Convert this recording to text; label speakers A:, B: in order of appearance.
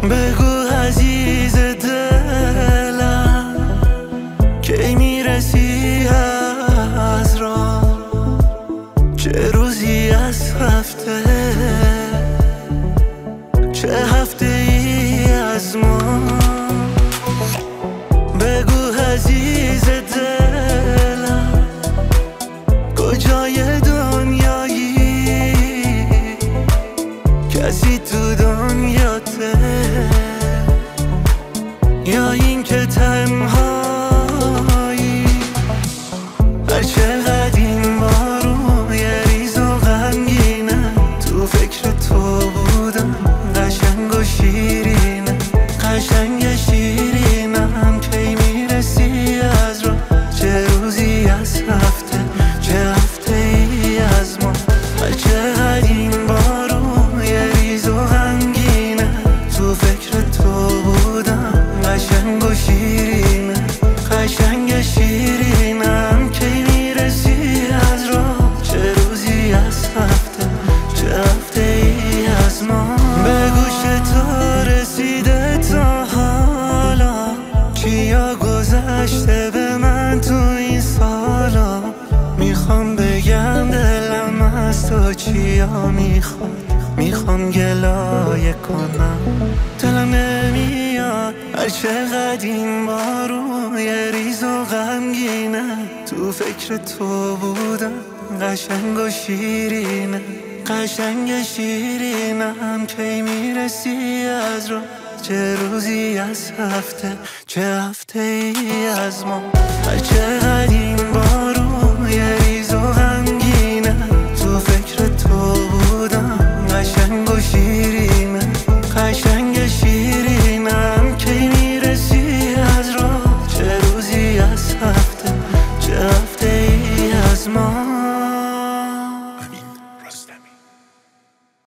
A: بگو عزیز دلم کی میرسی از راه، چه روزی از هفته، چه هفته ای از ما. بگو عزیز دلم کجای دنیایی، کسی تو دنیاته یا این که تنهایی. هر چقدر این بارون یه ریز و غمگینه، تو فکر تو بودم قشنگ و شیرینه، قشنگ شیرینم کی میرسی از راه، چه روزی از هفته، چه هفته ای از ما. هر چقدر این بارون یه ریز و غمگینه، تو فکر تو بودم قشنگ و شیرینه، قشنگ شیرینم کی میرسی از راه، چه روزی از هفته، چه هفته ای از ما. بگو چطور رسیده تا حالا، چیا گذشته به من تو این سالا. میخوام بگم دلم از تو چیا میخوام گلایه کنم، دلم نمیاد. هر چقدر این بارون یه ریز و غمگینه، تو فکر تو بودم قشنگ و شیرینه، قشنگ شیرینم کی میرسی از راه، چه روزی از هفته، چه هفته ای از ما. هر چقدر این بارون